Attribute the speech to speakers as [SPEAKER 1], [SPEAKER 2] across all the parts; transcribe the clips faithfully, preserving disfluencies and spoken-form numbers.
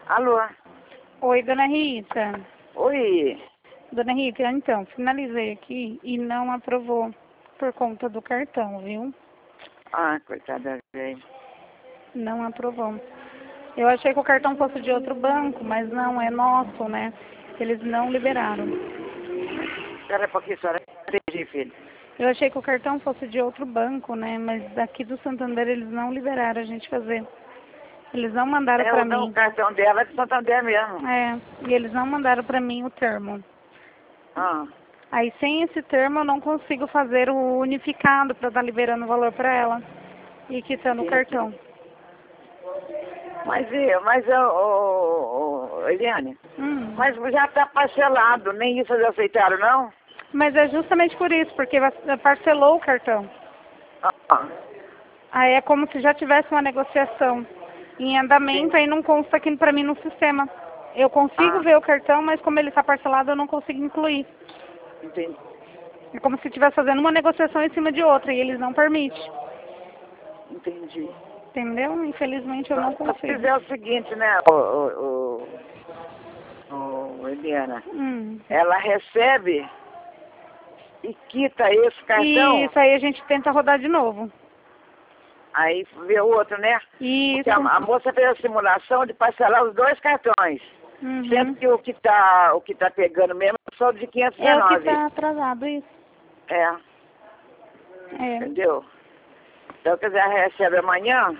[SPEAKER 1] Alô?
[SPEAKER 2] Oi, dona Rita.
[SPEAKER 1] Oi.
[SPEAKER 2] Dona Rita, então, finalizei aqui e não aprovou por conta do cartão, viu?
[SPEAKER 1] Ah, coitada, velho.
[SPEAKER 2] Não aprovou. Eu achei que o cartão fosse de outro banco, mas não, é nosso, né? Eles não liberaram.
[SPEAKER 1] Espera um pouquinho, senhora. Entendi, filho.
[SPEAKER 2] Eu achei que o cartão fosse de outro banco, né? Mas daqui do Santander eles não liberaram a gente fazer. Eles não mandaram
[SPEAKER 1] É,
[SPEAKER 2] pra
[SPEAKER 1] o, não,
[SPEAKER 2] mim.
[SPEAKER 1] o cartão dela é de Santander mesmo.
[SPEAKER 2] É, e eles não mandaram pra mim o termo.
[SPEAKER 1] Ah,
[SPEAKER 2] Aí sem esse termo eu não consigo fazer o unificado pra estar liberando o valor pra ela e quitando o
[SPEAKER 1] entendi.
[SPEAKER 2] cartão.
[SPEAKER 1] Mas, e, mas, ô, ô, ô, Eliane,
[SPEAKER 2] Hum.
[SPEAKER 1] mas já tá parcelado, nem isso eles aceitaram, não?
[SPEAKER 2] Mas é justamente por isso, porque parcelou o cartão.
[SPEAKER 1] Ah,
[SPEAKER 2] Aí é como se já tivesse uma negociação em andamento,
[SPEAKER 1] sim.
[SPEAKER 2] aí não consta aqui pra mim no sistema. Eu consigo
[SPEAKER 1] Ah,
[SPEAKER 2] ver o cartão, mas como ele está parcelado, eu não consigo incluir.
[SPEAKER 1] entendi.
[SPEAKER 2] É como se estivesse fazendo uma negociação em cima de outra, e eles não permitem.
[SPEAKER 1] Entendi.
[SPEAKER 2] Entendeu? Infelizmente eu não
[SPEAKER 1] Se
[SPEAKER 2] consigo.
[SPEAKER 1] fizer o seguinte, né, ô, ô, ô, ô, Eliana,
[SPEAKER 2] Hum.
[SPEAKER 1] ela recebe e quita esse cartão,
[SPEAKER 2] E isso aí a gente tenta rodar de novo.
[SPEAKER 1] aí vê o outro, né? Porque a,
[SPEAKER 2] Isso.
[SPEAKER 1] a moça fez a simulação de parcelar os dois cartões. Sendo
[SPEAKER 2] Uhum.
[SPEAKER 1] que o que tá, o que tá pegando mesmo é só o de quinhentos e
[SPEAKER 2] É o que
[SPEAKER 1] dezenove.
[SPEAKER 2] está atrasado, isso.
[SPEAKER 1] É,
[SPEAKER 2] É.
[SPEAKER 1] entendeu? Então, quer dizer, ela recebe amanhã.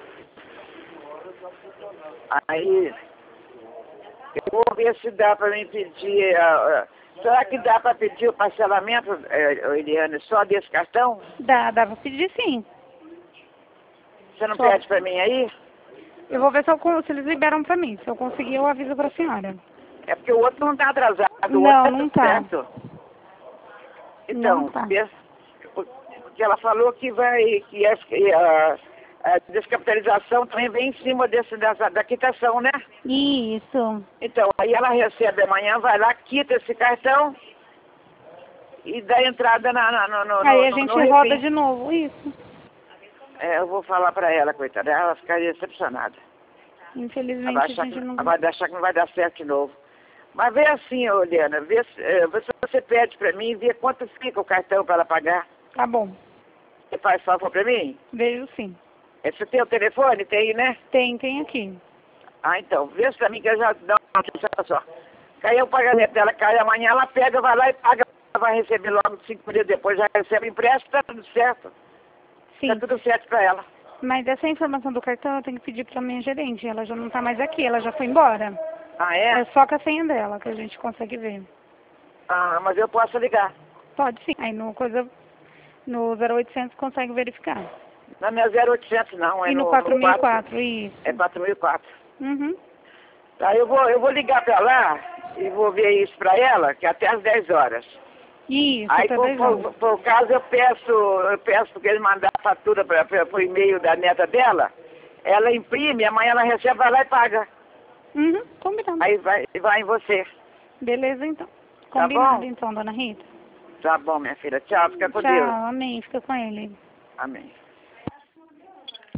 [SPEAKER 1] Aí, eu vou ver se dá para mim pedir. ah, ah, será que dá para pedir o parcelamento, eh, ô, Eliane, só desse cartão?
[SPEAKER 2] Dá, dá pra pedir sim.
[SPEAKER 1] Você não
[SPEAKER 2] Só.
[SPEAKER 1] pede para mim aí?
[SPEAKER 2] Eu vou ver se, eu, con- se eles liberam pra mim. Se eu conseguir, eu aviso pra senhora.
[SPEAKER 1] É porque o outro não está atrasado, o outro
[SPEAKER 2] Não,
[SPEAKER 1] está
[SPEAKER 2] não
[SPEAKER 1] tudo
[SPEAKER 2] tá.
[SPEAKER 1] certo.
[SPEAKER 2] Não
[SPEAKER 1] Então,
[SPEAKER 2] tá.
[SPEAKER 1] vê- porque ela falou que vai, que a, que a, a descapitalização também vem em cima desse, dessa, da quitação, né?
[SPEAKER 2] Isso.
[SPEAKER 1] Então, aí ela recebe amanhã, vai lá, quita esse cartão e dá entrada na, na, no, no,
[SPEAKER 2] Aí a
[SPEAKER 1] no,
[SPEAKER 2] gente
[SPEAKER 1] no
[SPEAKER 2] roda
[SPEAKER 1] refim.
[SPEAKER 2] de novo. Isso.
[SPEAKER 1] É, eu vou falar pra ela, coitada, ela ficaria decepcionada. Ela vai
[SPEAKER 2] Infelizmente a
[SPEAKER 1] achar
[SPEAKER 2] gente
[SPEAKER 1] que,
[SPEAKER 2] não.
[SPEAKER 1] ela vai achar que não vai dar certo de novo. Mas vê assim, ô, Liana, vê, se- eh, vê se você pede pra mim, vê quanto fica o cartão pra ela pagar.
[SPEAKER 2] Tá bom.
[SPEAKER 1] Você faz favor pra mim?
[SPEAKER 2] Vejo sim.
[SPEAKER 1] É, você tem o telefone? Tem, né?
[SPEAKER 2] Tem, tem aqui.
[SPEAKER 1] Ah, então, vê se pra mim que eu já dá uma notícia só. Caiu o pagamento dela, cai amanhã, ela pega, vai lá e paga. Ela vai receber logo cinco dias depois, já recebe o empréstimo, tá tudo certo.
[SPEAKER 2] Sim.
[SPEAKER 1] Tá tudo certo pra ela.
[SPEAKER 2] Mas essa informação do cartão eu tenho que pedir pra minha gerente. Ela já não tá mais aqui, ela já foi embora.
[SPEAKER 1] Ah,
[SPEAKER 2] É
[SPEAKER 1] é?
[SPEAKER 2] só com a senha dela que a gente consegue ver.
[SPEAKER 1] Ah, mas eu posso ligar.
[SPEAKER 2] Pode sim. Aí no coisa no zero oitocentos consegue verificar.
[SPEAKER 1] Não é zero oitocentos não, é
[SPEAKER 2] E no
[SPEAKER 1] no,
[SPEAKER 2] quatro
[SPEAKER 1] no
[SPEAKER 2] mil e
[SPEAKER 1] quatro.
[SPEAKER 2] quatro, isso.
[SPEAKER 1] É quatro mil e quatro.
[SPEAKER 2] Uhum.
[SPEAKER 1] Tá, eu vou, eu vou ligar pra lá e vou ver isso pra ela, que é até às dez horas.
[SPEAKER 2] Isso,
[SPEAKER 1] Aí,
[SPEAKER 2] até
[SPEAKER 1] por,
[SPEAKER 2] dez horas.
[SPEAKER 1] por, por caso, eu peço, eu peço que ele mandar a fatura pra, pra, pro e-mail da neta dela, ela imprime, amanhã ela recebe, vai lá e paga.
[SPEAKER 2] Uhum, combinado.
[SPEAKER 1] Aí vai, vai em você.
[SPEAKER 2] Beleza, então.
[SPEAKER 1] Tá
[SPEAKER 2] Combinado,
[SPEAKER 1] bom?
[SPEAKER 2] então, dona Rita.
[SPEAKER 1] Tá bom, minha filha. Tchau, fica com
[SPEAKER 2] Tchau,
[SPEAKER 1] Deus.
[SPEAKER 2] amém. Fica com ele.
[SPEAKER 1] Amém.